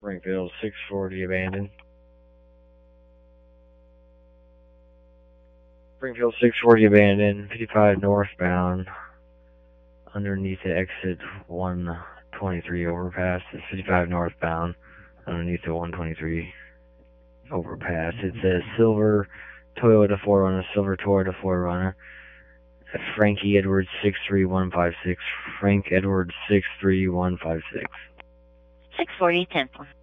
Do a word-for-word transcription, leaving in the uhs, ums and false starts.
Springfield six forty abandoned. Springfield six forty abandoned, fifty-five northbound, underneath the exit one twenty-three overpass. It's fifty-five northbound, underneath the one twenty-three overpass. It says silver Toyota four runner, silver Toyota four runner. Frankie Edwards six three one five six. Frank Edwards six three one five six. six forty, ten.